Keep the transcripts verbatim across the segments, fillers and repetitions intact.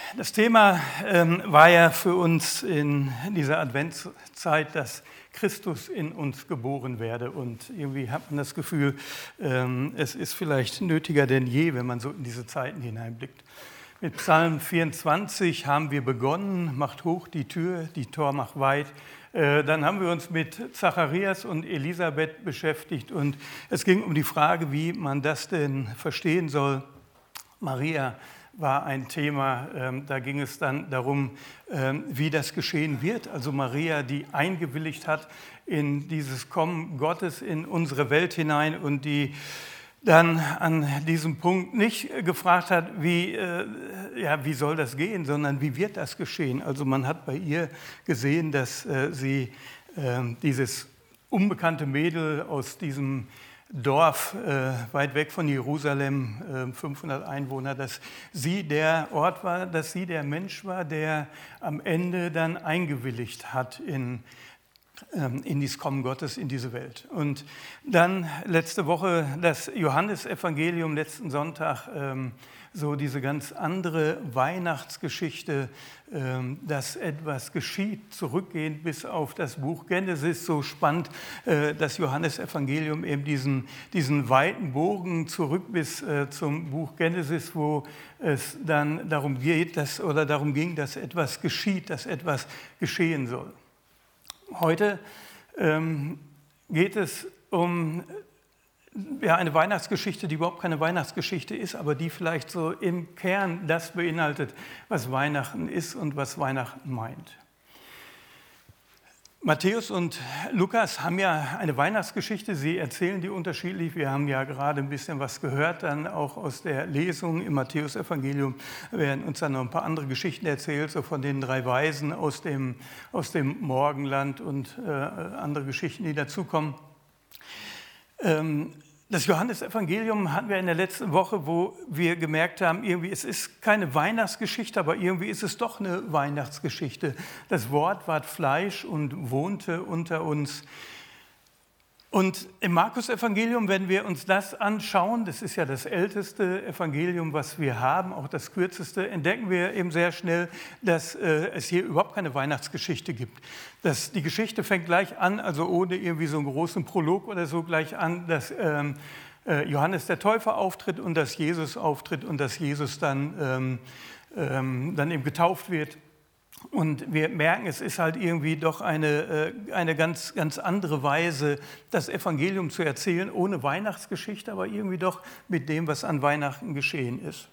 Das Thema ähm, war ja für uns in dieser Adventszeit, dass Christus in uns geboren werde. Und irgendwie hat man das Gefühl, ähm, es ist vielleicht nötiger denn je, wenn man so in diese Zeiten hineinblickt. Mit Psalm vierundzwanzig haben wir begonnen, macht hoch die Tür, die Tor macht weit. Äh, dann haben wir uns mit Zacharias und Elisabeth beschäftigt und es ging um die Frage, wie man das denn verstehen soll. Maria war ein Thema, ähm, da ging es dann darum, ähm, wie das geschehen wird. Also Maria, die eingewilligt hat in dieses Kommen Gottes in unsere Welt hinein und die dann an diesem Punkt nicht gefragt hat, wie, äh, ja, wie soll das gehen, sondern wie wird das geschehen. Also man hat bei ihr gesehen, dass äh, sie äh, dieses unbekannte Mädel aus diesem Dorf äh, weit weg von Jerusalem, äh, fünfhundert Einwohner, dass sie der Ort war, dass sie der Mensch war, der am Ende dann eingewilligt hat in, ähm, in dieses Kommen Gottes in diese Welt. Und dann letzte Woche das Johannesevangelium, letzten Sonntag, ähm, so diese ganz andere Weihnachtsgeschichte, ähm, dass etwas geschieht, zurückgehend bis auf das Buch Genesis, so spannend, äh, das Johannesevangelium eben diesen, diesen weiten Bogen zurück bis äh, zum Buch Genesis, wo es dann darum geht, dass, oder darum ging, dass etwas geschieht, dass etwas geschehen soll. Heute ähm, geht es um ja, eine Weihnachtsgeschichte, die überhaupt keine Weihnachtsgeschichte ist, aber die vielleicht so im Kern das beinhaltet, was Weihnachten ist und was Weihnachten meint. Matthäus und Lukas haben ja eine Weihnachtsgeschichte, sie erzählen die unterschiedlich. Wir haben ja gerade ein bisschen was gehört, dann auch aus der Lesung im Matthäusevangelium werden uns dann noch ein paar andere Geschichten erzählt, so von den drei Weisen aus dem, aus dem Morgenland und äh, andere Geschichten, die dazukommen. Ähm, Das Johannesevangelium hatten wir in der letzten Woche, wo wir gemerkt haben, irgendwie es ist keine Weihnachtsgeschichte, aber irgendwie ist es doch eine Weihnachtsgeschichte. Das Wort ward Fleisch und wohnte unter uns. Und im Markus-Evangelium, wenn wir uns das anschauen, das ist ja das älteste Evangelium, was wir haben, auch das kürzeste, entdecken wir eben sehr schnell, dass äh, es hier überhaupt keine Weihnachtsgeschichte gibt. Dass die Geschichte fängt gleich an, also ohne irgendwie so einen großen Prolog oder so, gleich an, dass ähm, äh, Johannes der Täufer auftritt und dass Jesus auftritt und dass Jesus dann, ähm, ähm, dann eben getauft wird. Und wir merken, es ist halt irgendwie doch eine, eine ganz, ganz andere Weise, das Evangelium zu erzählen, ohne Weihnachtsgeschichte, aber irgendwie doch mit dem, was an Weihnachten geschehen ist.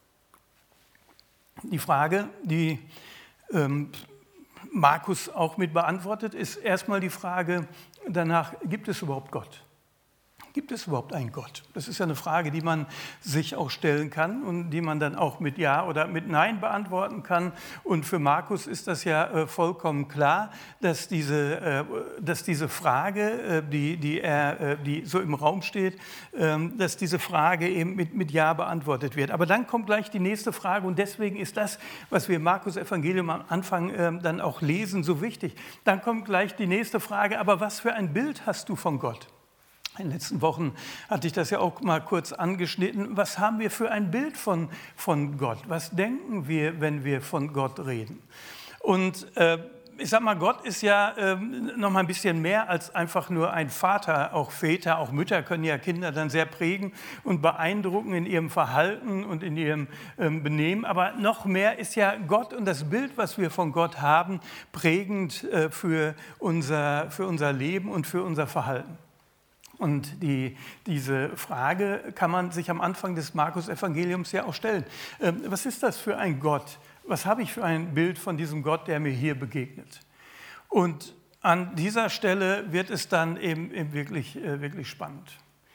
Die Frage, die ähm, Markus auch mit beantwortet, ist erstmal die Frage danach, gibt es überhaupt Gott? Gibt es überhaupt einen Gott? Das ist ja eine Frage, die man sich auch stellen kann und die man dann auch mit Ja oder mit Nein beantworten kann. Und für Markus ist das ja äh, vollkommen klar, dass diese, äh, dass diese Frage, äh, die, die, er, äh, die so im Raum steht, äh, dass diese Frage eben mit, mit Ja beantwortet wird. Aber dann kommt gleich die nächste Frage und deswegen ist das, was wir im Markus-Evangelium am Anfang äh, dann auch lesen, so wichtig. Dann kommt gleich die nächste Frage, aber was für ein Bild hast du von Gott? In den letzten Wochen hatte ich das ja auch mal kurz angeschnitten. Was haben wir für ein Bild von, von Gott? Was denken wir, wenn wir von Gott reden? Und äh, ich sag mal, Gott ist ja äh, noch mal ein bisschen mehr als einfach nur ein Vater. Auch Väter, auch Mütter können ja Kinder dann sehr prägen und beeindrucken in ihrem Verhalten und in ihrem äh, Benehmen. Aber noch mehr ist ja Gott und das Bild, was wir von Gott haben, prägend äh, für, unser, für unser Leben und für unser Verhalten. Und die, diese Frage kann man sich am Anfang des Markus-Evangeliums ja auch stellen. Ähm, was ist das für ein Gott? Was habe ich für ein Bild von diesem Gott, der mir hier begegnet? Und an dieser Stelle wird es dann eben, eben wirklich, äh, wirklich spannend.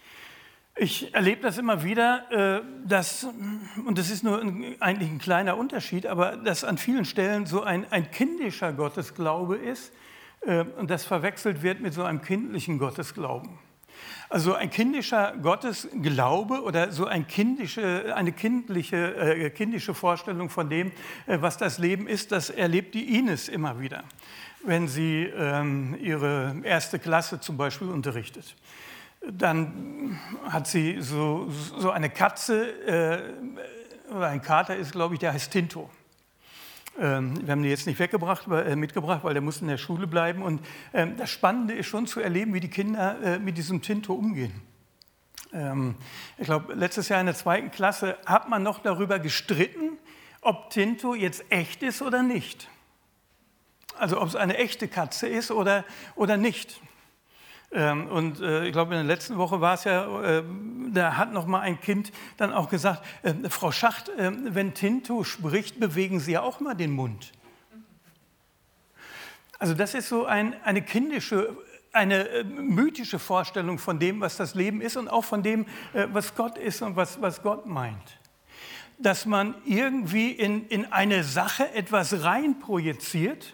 Ich erlebe das immer wieder, äh, dass, und das ist nur ein, eigentlich ein kleiner Unterschied, aber dass an vielen Stellen so ein, ein kindischer Gottesglaube ist äh, und das verwechselt wird mit so einem kindlichen Gottesglauben. Also ein kindischer Gottesglaube oder so ein kindische, eine kindliche, äh, kindische Vorstellung von dem, äh, was das Leben ist, das erlebt die Ines immer wieder, wenn sie ähm, ihre erste Klasse zum Beispiel unterrichtet. Dann hat sie so, so eine Katze, äh, oder ein Kater ist, glaube ich, der heißt Tinto. Ähm, wir haben den jetzt nicht weggebracht, äh, mitgebracht, weil der muss in der Schule bleiben. Und ähm, das Spannende ist schon zu erleben, wie die Kinder äh, mit diesem Tinto umgehen. Ähm, ich glaube, letztes Jahr in der zweiten Klasse hat man noch darüber gestritten, ob Tinto jetzt echt ist oder nicht. Also ob es eine echte Katze ist oder, oder nicht. Ähm, und äh, ich glaube, in der letzten Woche war es ja, äh, da hat noch mal ein Kind dann auch gesagt, äh, Frau Schacht, äh, wenn Tinto spricht, bewegen Sie ja auch mal den Mund. Also das ist so ein, eine kindische, eine äh, mythische Vorstellung von dem, was das Leben ist und auch von dem, äh, was Gott ist und was, was Gott meint. Dass man irgendwie in, in eine Sache etwas reinprojiziert.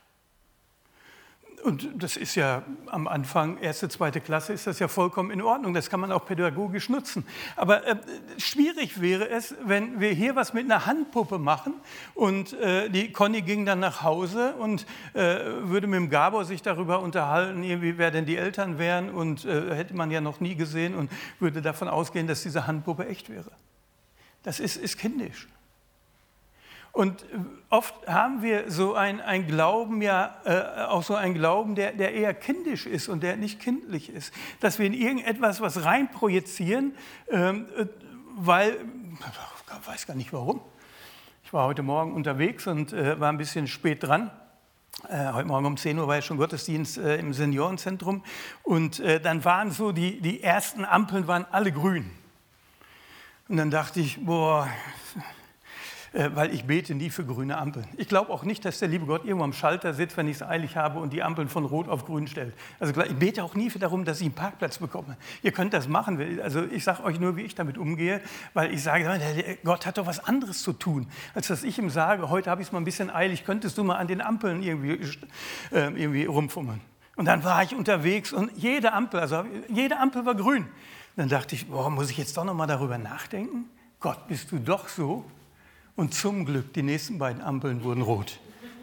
Und das ist ja am Anfang, erste, zweite Klasse, ist das ja vollkommen in Ordnung. Das kann man auch pädagogisch nutzen. Aber äh, schwierig wäre es, wenn wir hier was mit einer Handpuppe machen und äh, die Conny ging dann nach Hause und äh, würde mit dem Gabor sich darüber unterhalten, irgendwie, wer denn die Eltern wären und äh, hätte man ja noch nie gesehen und würde davon ausgehen, dass diese Handpuppe echt wäre. Das ist, ist kindisch. Und oft haben wir so ein, ein Glauben, ja äh, auch so einen Glauben, der, der eher kindisch ist und der nicht kindlich ist. Dass wir in irgendetwas was reinprojizieren, ähm, weil, ich weiß gar nicht warum. Ich war heute Morgen unterwegs und äh, war ein bisschen spät dran. Äh, heute Morgen um zehn Uhr war ja schon Gottesdienst äh, im Seniorenzentrum. Und äh, dann waren so, die, die ersten Ampeln waren alle grün. Und dann dachte ich, boah, weil ich bete nie für grüne Ampeln. Ich glaube auch nicht, dass der liebe Gott irgendwo am Schalter sitzt, wenn ich es eilig habe und die Ampeln von rot auf grün stellt. Also ich bete auch nie darum, dass ich einen Parkplatz bekomme. Ihr könnt das machen. Also ich sage euch nur, wie ich damit umgehe, weil ich sage, Gott hat doch was anderes zu tun, als dass ich ihm sage, heute habe ich es mal ein bisschen eilig, könntest du mal an den Ampeln irgendwie, äh, irgendwie rumfummeln. Und dann war ich unterwegs und jede Ampel, also jede Ampel war grün. Dann dachte ich, boah, muss ich jetzt doch noch mal darüber nachdenken? Gott, bist du doch so? Und zum Glück, die nächsten beiden Ampeln wurden rot.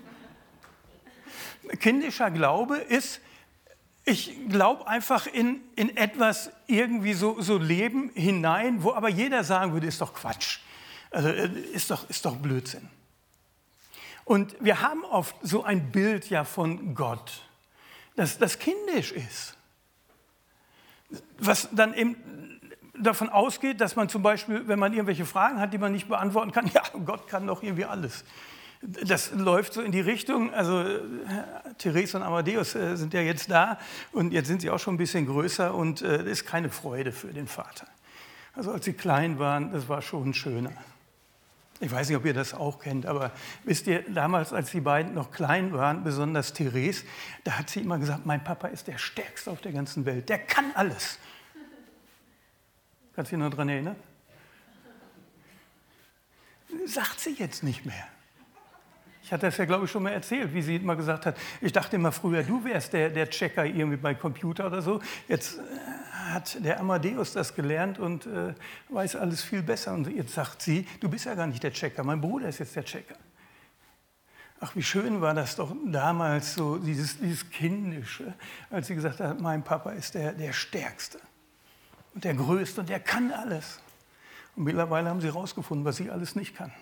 Kindischer Glaube ist, ich glaube einfach in, in etwas irgendwie so, so Leben hinein, wo aber jeder sagen würde, ist doch Quatsch, also ist doch, ist doch Blödsinn. Und wir haben oft so ein Bild ja von Gott, das, das kindisch ist, was dann eben davon ausgeht, dass man zum Beispiel, wenn man irgendwelche Fragen hat, die man nicht beantworten kann, ja, Gott kann doch irgendwie alles. Das läuft so in die Richtung, also Therese und Amadeus äh, sind ja jetzt da und jetzt sind sie auch schon ein bisschen größer und es äh, ist keine Freude für den Vater. Also als sie klein waren, das war schon schöner. Ich weiß nicht, ob ihr das auch kennt, aber wisst ihr, damals, als die beiden noch klein waren, besonders Therese, da hat sie immer gesagt, mein Papa ist der Stärkste auf der ganzen Welt, der kann alles. Kannst du dich noch daran erinnern? Sagt sie jetzt nicht mehr. Ich hatte das ja, glaube ich, schon mal erzählt, wie sie immer gesagt hat, ich dachte immer früher, du wärst der, der Checker irgendwie bei Computer oder so. Jetzt äh, hat der Amadeus das gelernt und äh, weiß alles viel besser. Und jetzt sagt sie, du bist ja gar nicht der Checker, mein Bruder ist jetzt der Checker. Ach, wie schön war das doch damals, so dieses, dieses Kindische, als sie gesagt hat, mein Papa ist der, der Stärkste. Und der Größte und der kann alles. Und mittlerweile haben sie herausgefunden, was sie alles nicht kann.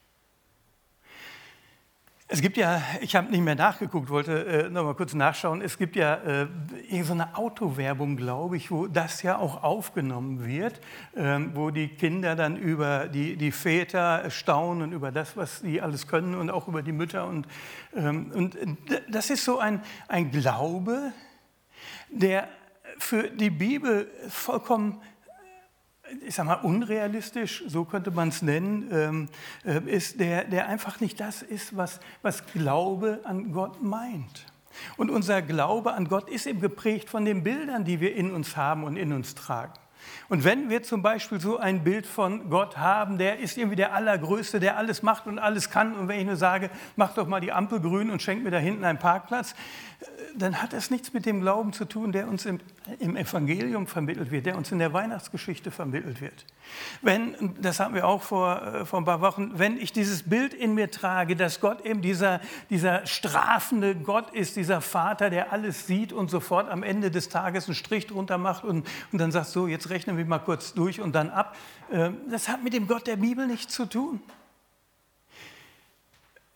Es gibt ja, ich habe nicht mehr nachgeguckt, wollte äh, noch mal kurz nachschauen, es gibt ja äh, so eine Autowerbung, glaube ich, wo das ja auch aufgenommen wird, ähm, wo die Kinder dann über die, die Väter staunen, über das, was sie alles können und auch über die Mütter. Und, ähm, und das ist so ein, ein Glaube, der für die Bibel vollkommen, ich sag mal, unrealistisch, so könnte man es nennen, äh, ist, der, der einfach nicht das ist, was, was Glaube an Gott meint. Und unser Glaube an Gott ist eben geprägt von den Bildern, die wir in uns haben und in uns tragen. Und wenn wir zum Beispiel so ein Bild von Gott haben, der ist irgendwie der Allergrößte, der alles macht und alles kann, und wenn ich nur sage, mach doch mal die Ampel grün und schenk mir da hinten einen Parkplatz, dann hat das nichts mit dem Glauben zu tun, der uns im, im Evangelium vermittelt wird, der uns in der Weihnachtsgeschichte vermittelt wird. Wenn, das hatten wir auch vor, vor ein paar Wochen, wenn ich dieses Bild in mir trage, dass Gott eben dieser, dieser strafende Gott ist, dieser Vater, der alles sieht und sofort am Ende des Tages einen Strich drunter macht und, und dann sagt, so, jetzt rechnen wir mal kurz durch und dann ab, das hat mit dem Gott der Bibel nichts zu tun.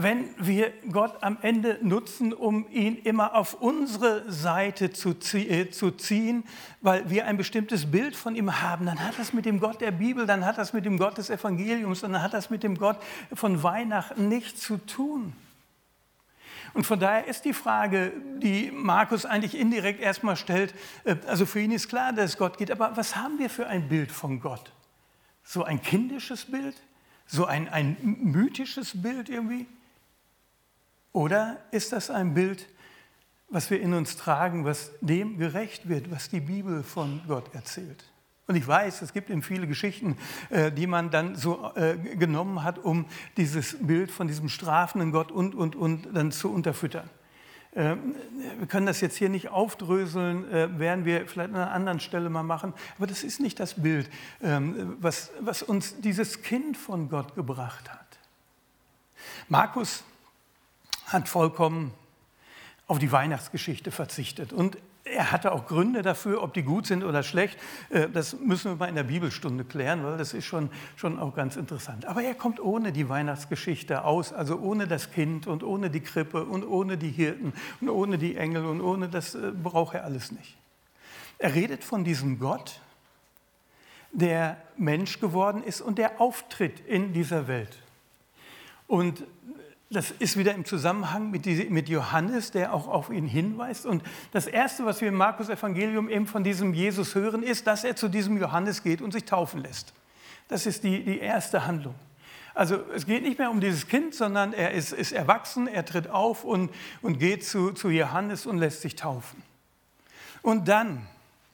wenn wir Gott am Ende nutzen, um ihn immer auf unsere Seite zu, äh, zu ziehen, weil wir ein bestimmtes Bild von ihm haben, dann hat das mit dem Gott der Bibel, dann hat das mit dem Gott des Evangeliums, dann hat das mit dem Gott von Weihnachten nichts zu tun. Und von daher ist die Frage, die Markus eigentlich indirekt erstmal stellt, also für ihn ist klar, dass es Gott gibt, aber was haben wir für ein Bild von Gott? So ein kindisches Bild? So ein, ein mythisches Bild irgendwie? Oder ist das ein Bild, was wir in uns tragen, was dem gerecht wird, was die Bibel von Gott erzählt? Und ich weiß, es gibt eben viele Geschichten, die man dann so genommen hat, um dieses Bild von diesem strafenden Gott und, und, und dann zu unterfüttern. Wir können das jetzt hier nicht aufdröseln, werden wir vielleicht an einer anderen Stelle mal machen. Aber das ist nicht das Bild, was, was uns dieses Kind von Gott gebracht hat. Markus hat vollkommen auf die Weihnachtsgeschichte verzichtet. Und er hatte auch Gründe dafür, ob die gut sind oder schlecht. Das müssen wir mal in der Bibelstunde klären, weil das ist schon, schon auch ganz interessant. Aber er kommt ohne die Weihnachtsgeschichte aus, also ohne das Kind und ohne die Krippe und ohne die Hirten und ohne die Engel und ohne das braucht er alles nicht. Er redet von diesem Gott, der Mensch geworden ist und der auftritt in dieser Welt. Und das ist wieder im Zusammenhang mit, die, mit Johannes, der auch auf ihn hinweist. Und das Erste, was wir im Markus-Evangelium eben von diesem Jesus hören, ist, dass er zu diesem Johannes geht und sich taufen lässt. Das ist die, die erste Handlung. Also es geht nicht mehr um dieses Kind, sondern er ist, ist erwachsen, er tritt auf und, und geht zu, zu Johannes und lässt sich taufen. Und dann,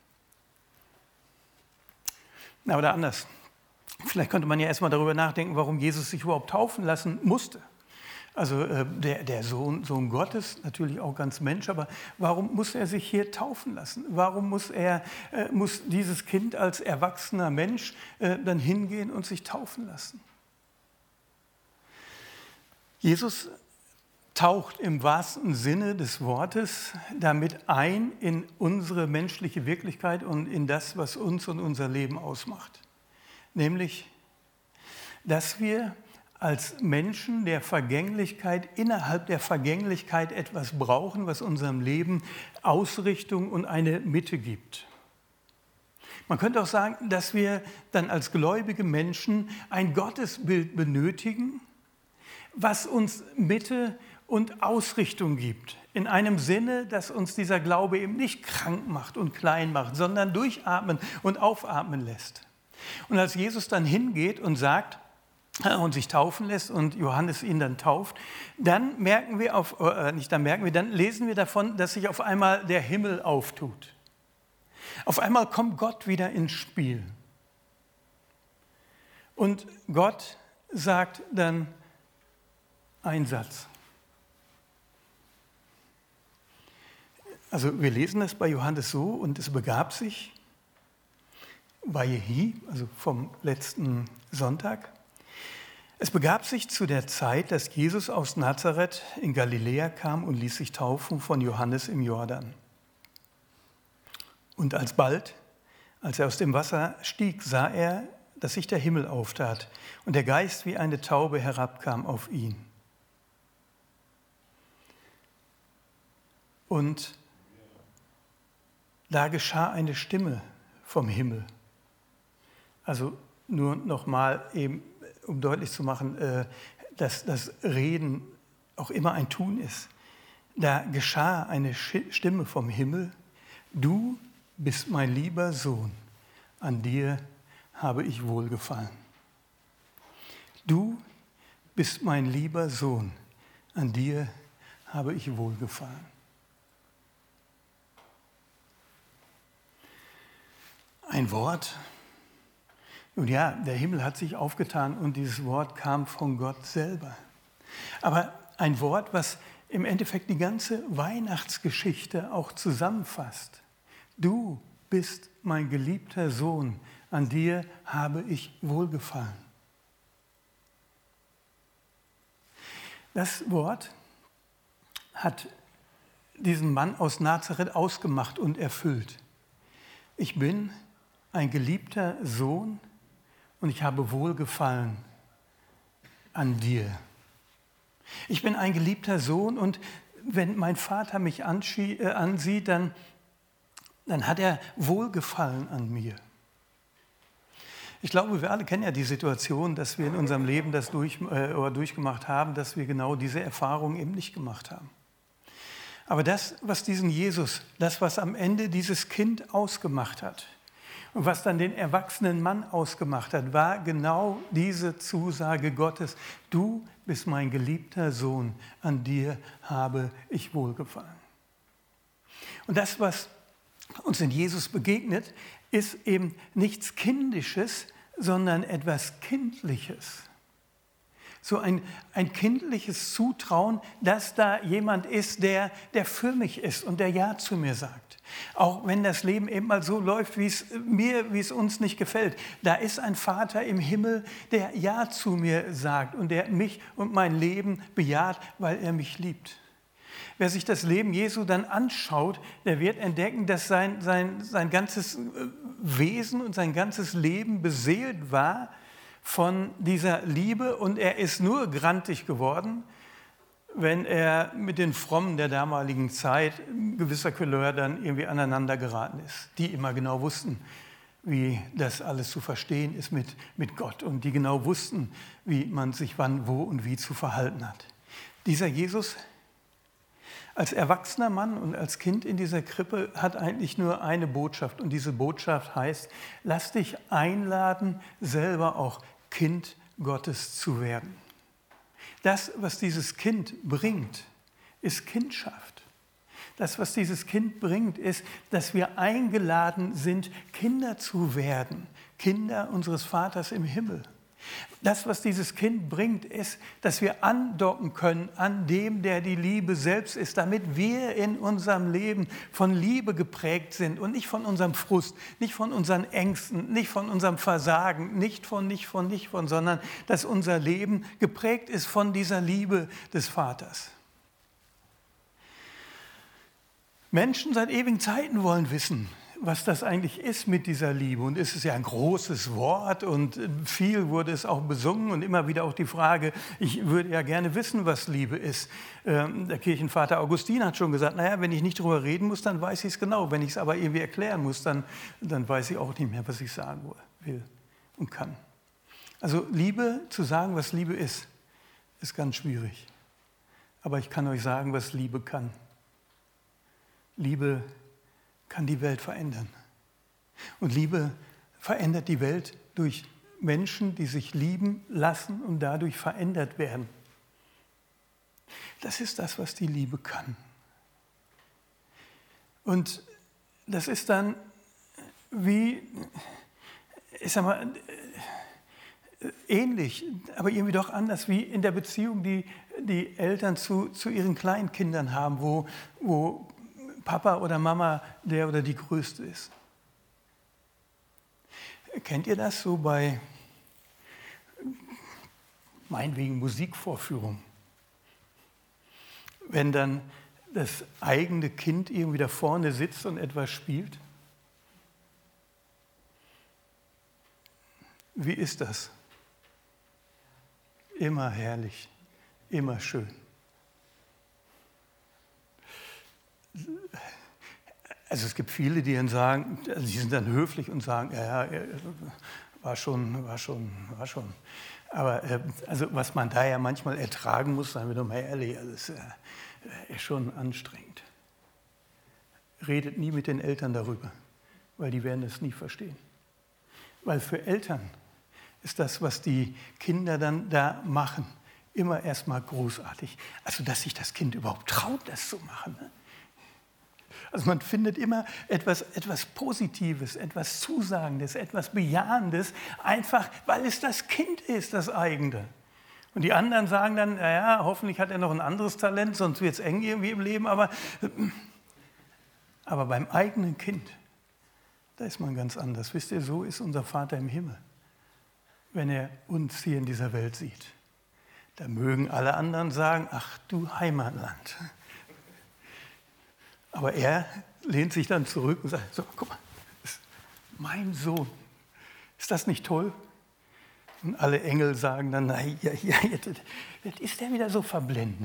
na oder anders, vielleicht könnte man ja erstmal darüber nachdenken, warum Jesus sich überhaupt taufen lassen musste. Also äh, der, der Sohn, Sohn Gottes, natürlich auch ganz Mensch, aber warum muss er sich hier taufen lassen? Warum muss, er, äh, muss dieses Kind als erwachsener Mensch äh, dann hingehen und sich taufen lassen? Jesus taucht im wahrsten Sinne des Wortes damit ein in unsere menschliche Wirklichkeit und in das, was uns und unser Leben ausmacht. Nämlich, dass wir als Menschen der Vergänglichkeit, innerhalb der Vergänglichkeit etwas brauchen, was unserem Leben Ausrichtung und eine Mitte gibt. Man könnte auch sagen, dass wir dann als gläubige Menschen ein Gottesbild benötigen, was uns Mitte und Ausrichtung gibt. In einem Sinne, dass uns dieser Glaube eben nicht krank macht und klein macht, sondern durchatmen und aufatmen lässt. Und als Jesus dann hingeht und sagt, und sich taufen lässt und Johannes ihn dann tauft, dann merken wir, auf, äh, nicht dann merken wir, dann lesen wir davon, dass sich auf einmal der Himmel auftut. Auf einmal kommt Gott wieder ins Spiel. Und Gott sagt dann einen Satz. Also wir lesen das bei Johannes so und es begab sich, Vayehi, also vom letzten Sonntag, es begab sich zu der Zeit, dass Jesus aus Nazareth in Galiläa kam und ließ sich taufen von Johannes im Jordan. Und alsbald, als er aus dem Wasser stieg, sah er, dass sich der Himmel auftat und der Geist wie eine Taube herabkam auf ihn. Und da geschah eine Stimme vom Himmel. Also nur nochmal eben, um deutlich zu machen, dass das Reden auch immer ein Tun ist. Da geschah eine Stimme vom Himmel, du bist mein lieber Sohn, an dir habe ich wohlgefallen. Du bist mein lieber Sohn, an dir habe ich wohlgefallen. Ein Wort. Nun ja, der Himmel hat sich aufgetan und dieses Wort kam von Gott selber. Aber ein Wort, was im Endeffekt die ganze Weihnachtsgeschichte auch zusammenfasst. Du bist mein geliebter Sohn, an dir habe ich wohlgefallen. Das Wort hat diesen Mann aus Nazareth ausgemacht und erfüllt. Ich bin ein geliebter Sohn und ich habe Wohlgefallen an dir. Ich bin ein geliebter Sohn und wenn mein Vater mich anschie, äh, ansieht, dann, dann hat er Wohlgefallen an mir. Ich glaube, wir alle kennen ja die Situation, dass wir in unserem Leben das durch, äh, oder durchgemacht haben, dass wir genau diese Erfahrung eben nicht gemacht haben. Aber das, was diesen Jesus, das, was am Ende dieses Kind ausgemacht hat und was dann den erwachsenen Mann ausgemacht hat, war genau diese Zusage Gottes: Du bist mein geliebter Sohn, an dir habe ich wohlgefallen. Und das, was uns in Jesus begegnet, ist eben nichts Kindisches, sondern etwas Kindliches. So ein, ein kindliches Zutrauen, dass da jemand ist, der, der für mich ist und der Ja zu mir sagt. Auch wenn das Leben eben mal so läuft, wie es mir, wie es uns nicht gefällt. Da ist ein Vater im Himmel, der Ja zu mir sagt und der mich und mein Leben bejaht, weil er mich liebt. Wer sich das Leben Jesu dann anschaut, der wird entdecken, dass sein, sein, sein ganzes Wesen und sein ganzes Leben beseelt war von dieser Liebe, und er ist nur grantig geworden, wenn er mit den Frommen der damaligen Zeit gewisser Couleur dann irgendwie aneinander geraten ist, die immer genau wussten, wie das alles zu verstehen ist mit, mit Gott und die genau wussten, wie man sich wann, wo und wie zu verhalten hat. Dieser Jesus als erwachsener Mann und als Kind in dieser Krippe hat eigentlich nur eine Botschaft, und diese Botschaft heißt: Lass dich einladen, selber auch Kind Gottes zu werden. Das, was dieses Kind bringt, ist Kindschaft. Das, was dieses Kind bringt, ist, dass wir eingeladen sind, Kinder zu werden, Kinder unseres Vaters im Himmel. Das, was dieses Kind bringt, ist, dass wir andocken können an dem, der die Liebe selbst ist, damit wir in unserem Leben von Liebe geprägt sind und nicht von unserem Frust, nicht von unseren Ängsten, nicht von unserem Versagen, nicht von, nicht von, nicht von, sondern dass unser Leben geprägt ist von dieser Liebe des Vaters. Menschen seit ewigen Zeiten wollen wissen, was das eigentlich ist mit dieser Liebe. Und es ist ja ein großes Wort und viel wurde es auch besungen und immer wieder auch die Frage, ich würde ja gerne wissen, was Liebe ist. Der Kirchenvater Augustin hat schon gesagt, naja, wenn ich nicht drüber reden muss, dann weiß ich es genau. Wenn ich es aber irgendwie erklären muss, dann, dann weiß ich auch nicht mehr, was ich sagen will und kann. Also Liebe, zu sagen, was Liebe ist, ist ganz schwierig. Aber ich kann euch sagen, was Liebe kann. Liebe kann die Welt verändern. Und Liebe verändert die Welt durch Menschen, die sich lieben lassen und dadurch verändert werden. Das ist das, was die Liebe kann. Und das ist dann wie, ich sag mal, ähnlich, aber irgendwie doch anders, wie in der Beziehung, die die Eltern zu, zu ihren Kleinkindern haben, wo, wo Papa oder Mama der oder die Größte ist. Kennt ihr das so bei meinetwegen Musikvorführungen? Wenn dann das eigene Kind irgendwie da vorne sitzt und etwas spielt? Wie ist das? Immer herrlich, immer schön. Also es gibt viele, die dann sagen, also die sind dann höflich und sagen, ja, ja, war schon, war schon, war schon. Aber also was man da ja manchmal ertragen muss, sagen wir doch mal ehrlich, das ist schon anstrengend. Redet nie mit den Eltern darüber, weil die werden es nie verstehen. Weil für Eltern ist das, was die Kinder dann da machen, immer erstmal großartig. Also dass sich das Kind überhaupt traut, das zu machen. Ne? Also man findet immer etwas, etwas Positives, etwas Zusagendes, etwas Bejahendes, einfach weil es das Kind ist, das eigene. Und die anderen sagen dann, naja, hoffentlich hat er noch ein anderes Talent, sonst wird es eng irgendwie im Leben. Aber, aber beim eigenen Kind, da ist man ganz anders. Wisst ihr, so ist unser Vater im Himmel, wenn er uns hier in dieser Welt sieht. Da mögen alle anderen sagen, ach du Heimatland. Aber er lehnt sich dann zurück und sagt, so, guck mal, das ist mein Sohn. Ist das nicht toll? Und alle Engel sagen dann, na ja, ja, jetzt, jetzt ist der wieder so verblendet.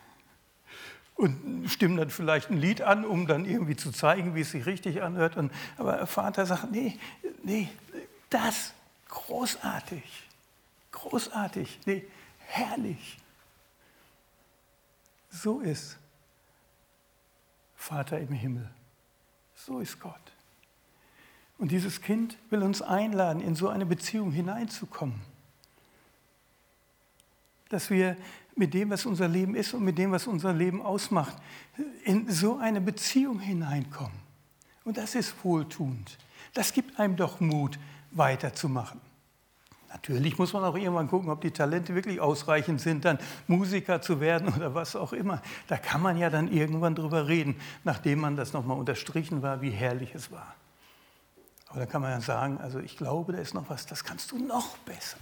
Und stimmen dann vielleicht ein Lied an, um dann irgendwie zu zeigen, wie es sich richtig anhört. Und, aber der Vater sagt, nee, nee, das, großartig, großartig, nee, herrlich. So ist Vater im Himmel. So ist Gott. Und dieses Kind will uns einladen, in so eine Beziehung hineinzukommen. Dass wir mit dem, was unser Leben ist und mit dem, was unser Leben ausmacht, in so eine Beziehung hineinkommen. Und das ist wohltuend. Das gibt einem doch Mut, weiterzumachen. Natürlich muss man auch irgendwann gucken, ob die Talente wirklich ausreichend sind, dann Musiker zu werden oder was auch immer. Da kann man ja dann irgendwann drüber reden, nachdem man das nochmal unterstrichen war, wie herrlich es war. Aber da kann man ja sagen, also ich glaube, da ist noch was, das kannst du noch besser.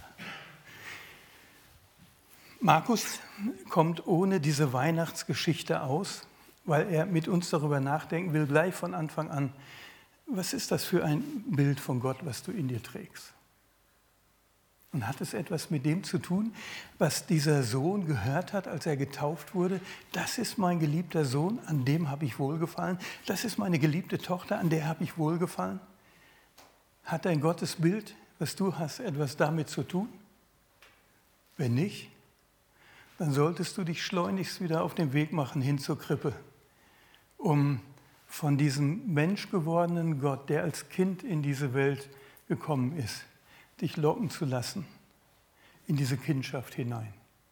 Markus kommt ohne diese Weihnachtsgeschichte aus, weil er mit uns darüber nachdenken will, gleich von Anfang an, was ist das für ein Bild von Gott, was du in dir trägst? Und hat es etwas mit dem zu tun, was dieser Sohn gehört hat, als er getauft wurde? Das ist mein geliebter Sohn, an dem habe ich wohlgefallen. Das ist meine geliebte Tochter, an der habe ich wohlgefallen. Hat dein Gottesbild, was du hast, etwas damit zu tun? Wenn nicht, dann solltest du dich schleunigst wieder auf den Weg machen hin zur Krippe, um von diesem menschgewordenen Gott, der als Kind in diese Welt gekommen ist, dich locken zu lassen in diese Kindschaft hinein.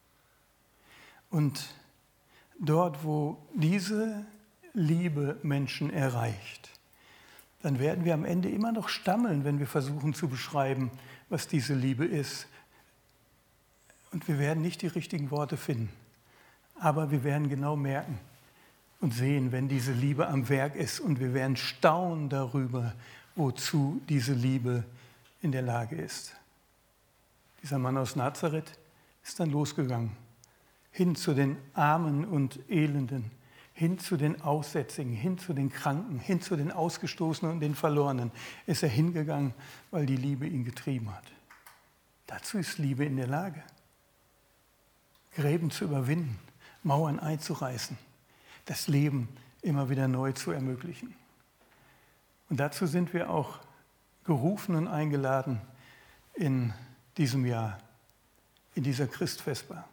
Und dort, wo diese Liebe Menschen erreicht, dann werden wir am Ende immer noch stammeln, wenn wir versuchen zu beschreiben, was diese Liebe ist. Und wir werden nicht die richtigen Worte finden. Aber wir werden genau merken und sehen, wenn diese Liebe am Werk ist. Und wir werden staunen darüber, wozu diese Liebe in der Lage ist. Dieser Mann aus Nazareth ist dann losgegangen, hin zu den Armen und Elenden, hin zu den Aussätzigen, hin zu den Kranken, hin zu den Ausgestoßenen und den Verlorenen. Ist er hingegangen, weil die Liebe ihn getrieben hat. Dazu ist Liebe in der Lage. Gräben zu überwinden, Mauern einzureißen, das Leben immer wieder neu zu ermöglichen. Und dazu sind wir auch gerufen und eingeladen in diesem Jahr, in dieser Christvesper.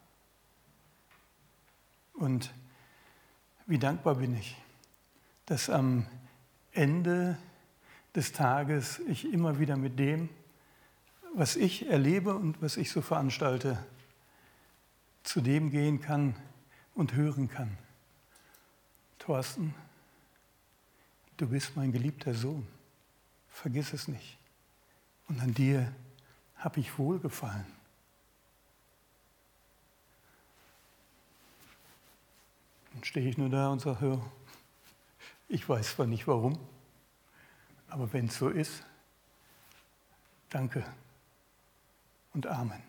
Und wie dankbar bin ich, dass am Ende des Tages ich immer wieder mit dem, was ich erlebe und was ich so veranstalte, zu dem gehen kann und hören kann. Thorsten, du bist mein geliebter Sohn. Vergiss es nicht. Und an dir habe ich wohlgefallen. Dann stehe ich nur da und sage, hör, ich weiß zwar nicht warum, aber wenn es so ist, danke und Amen.